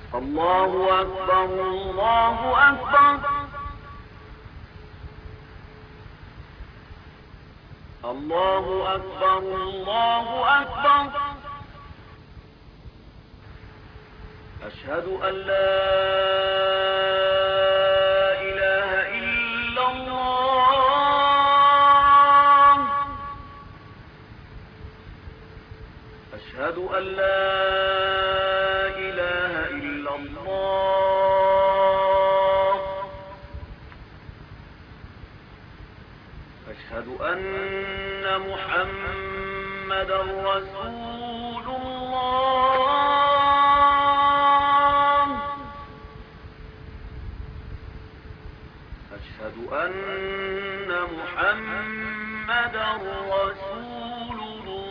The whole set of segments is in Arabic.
الله أكبر الله أكبر الله أكبر الله أكبر أشهد أن لا إله إلا الله أشهد أن لا إله إلا الله أشهد أن محمدا رسول الله أشهد أن محمدا رسول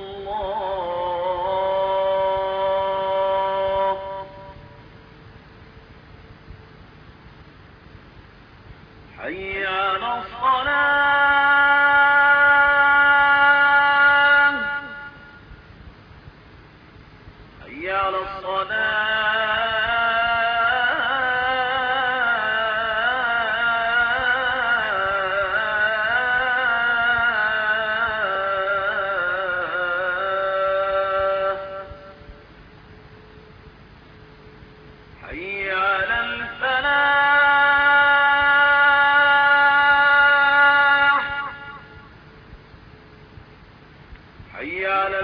الله حي على الصلاة حي على حي على الفلاح حي على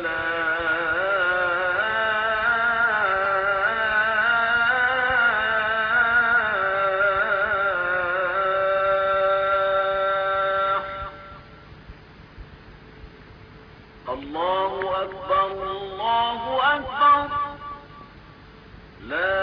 الفلاح الله أكبر الله أكبر لا